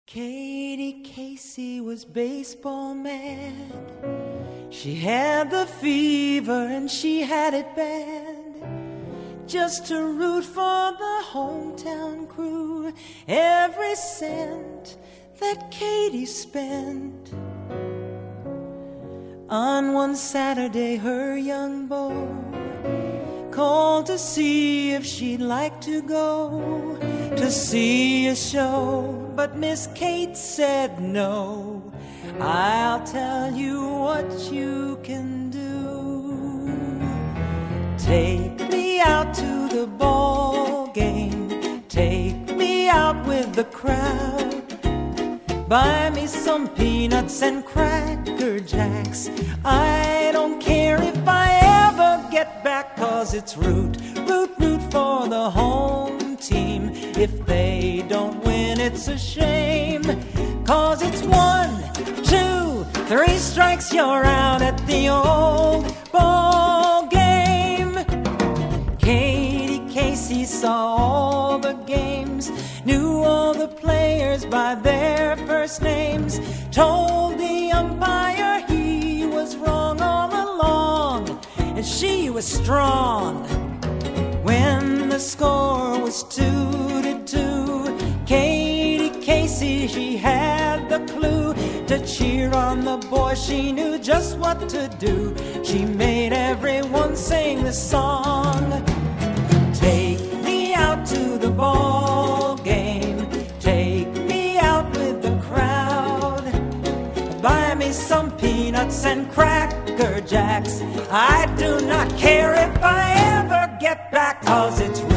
Katie Casey was baseball mad. She had the fever and she had it bad. Just to root for the hometown crew, every cent that Katie spent. On one Saturday, her young beau called to see if she'd like to go to see a show. But Miss Kate said no. I'll tell you what you can do. Take me out to the ball game. Take me out with the crowd. Buy me some peanuts and Cracker Jacks. I don't care if I ever get back, 'cause it's root, root, root for the home team. If they don't win, it's a shame, 'cause it's 1, 2, 3 strikes, you're out at the old ball game. Katie Casey saw all the games, knew all the players by their first names, told the umpire he was wrong all along, and she was strong. When the score was 2-2, Katie Casey, she had the clue to cheer on the boy. She knew just what to do. She made everyone sing the song. Take me out to the ball game. Take me out with the crowd. Buy me some peanuts and Cracker Jacks. I do not care if I ever get back, 'cause it's